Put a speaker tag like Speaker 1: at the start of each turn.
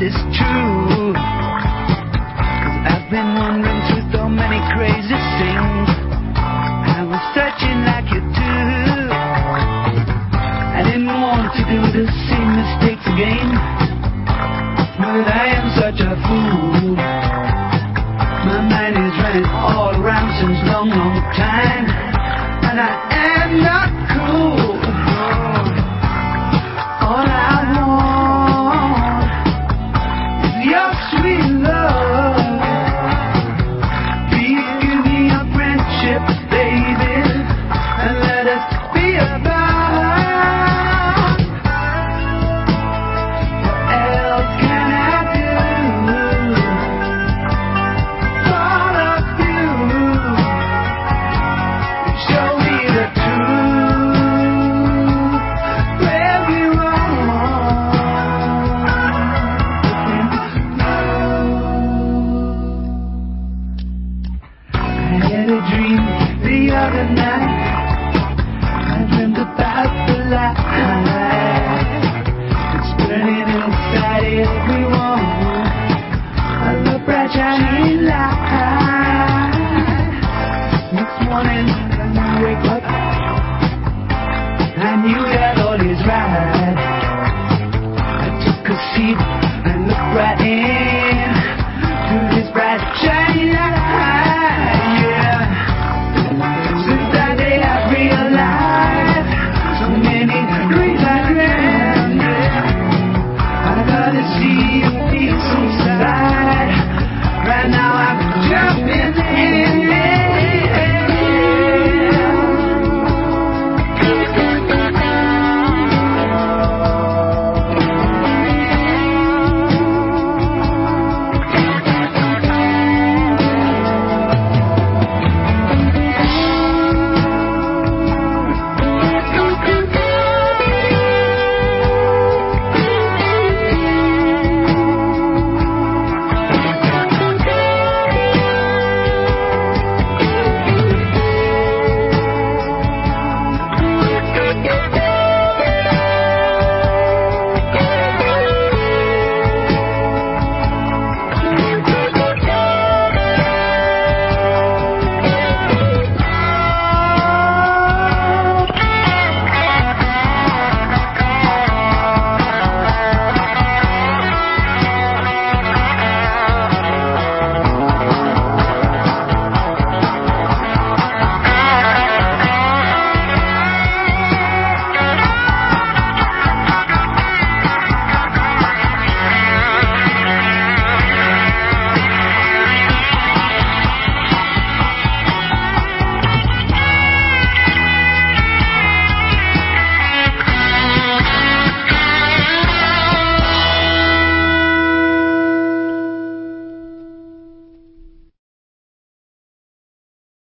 Speaker 1: is true. 'Cause I've been wandering through so many crazy things. I was searching like you do. I didn't want to do the same mistakes again, but I am such a fool. My mind is running all around since long, long time, and I am not cool. All I want is your sweet love. Please give me your friendship, baby, and let us be about. What else can I do? Thought of you. Show me the truth. Where we I had a dream the other night. I dreamed about the light that's burning inside everyone. A love bright shining light. Next morning when I wake up, I knew that all is right. I took a seat and looked right in.